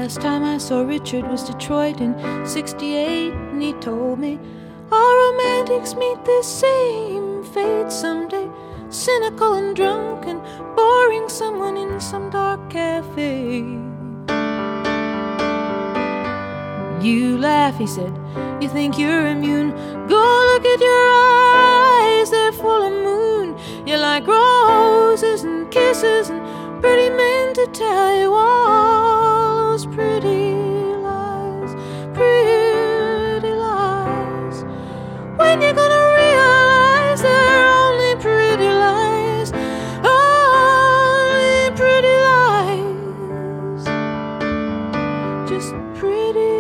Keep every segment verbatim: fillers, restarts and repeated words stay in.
Last time I saw Richard was Detroit in sixty-eight, and he told me all romantics meet the same fate someday. Cynical and drunk and boring someone in some dark cafe. You laugh, he said, you think you're immune. Go look at your eyes, they're full of moon. You like roses and kisses and pretty men to tell you all those pretty lies, pretty lies. When you're gonna realize they're only pretty lies, only pretty lies, just pretty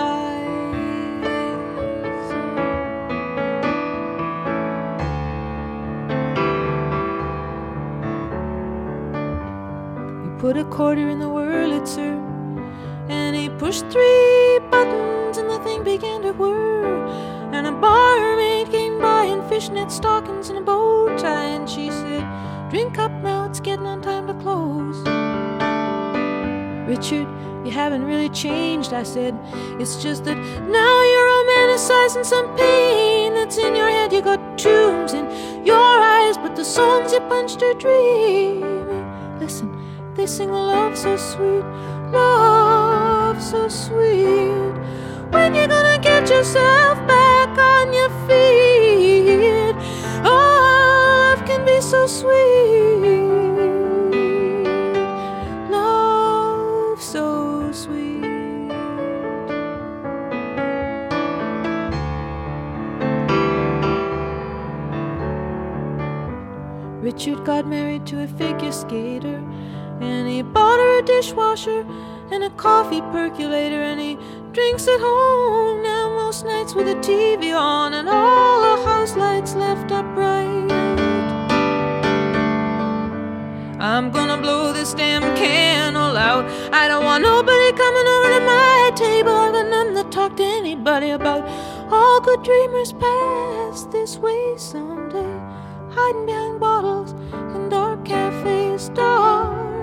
put a quarter in the Wurlitzer, and he pushed three buttons, and the thing began to whir. And a barmaid came by in fishnet stockings and a bow tie, and she said, drink up now, it's getting on time to close. Richard, you haven't really changed, I said. It's just that now you're romanticizing some pain that's in your head. You got tombs in your eyes, but the songs you punched are dreaming. Listen, they sing a love so sweet, love so sweet. When you gonna get yourself back on your feet? Oh, love can be so sweet, love so sweet. Richard got married to a figure skater, and he bought her a dishwasher and a coffee percolator, and he drinks at home now most nights with a T V on and all the house lights left upright. I'm gonna blow this damn candle out. I don't want nobody coming over to my table. I've got nothing to talk to anybody about. All good dreamers pass this way someday, hiding behind bottles in dark cafes, dark